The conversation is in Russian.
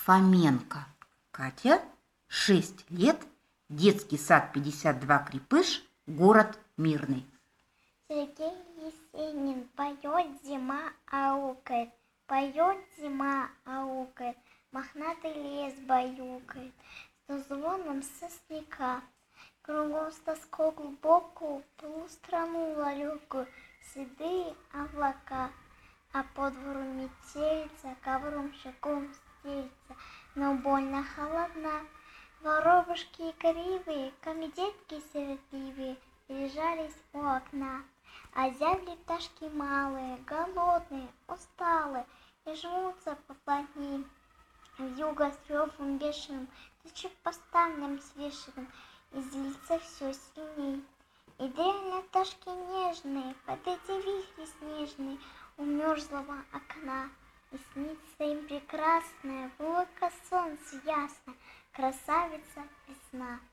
Фоменко. Катя, 6 лет, детский сад 52 Крепыш, город Мирный. Сергей Есенин поет, зима аукает, поет, зима аукает, мохнатый лес баюкает, со звоном сосняка. Кругом с тоской глубокую, ту страну далекую, седые облака, а по двору метельца, ковром шагом стелется, но больно холодна. Воробушки кривые, ко мне детки сердливые, лежались у окна. А зябли пташки малые, голодные, усталые, и жмутся поплотней. Вьюга с ревом бешеным, тычет по ставням свешенным, и злится все сильней. И древние пташки нежные, под эти вихри снежные, у мерзлого окна. И снится им прекрасная, в облако солнца ясное, красавица весна.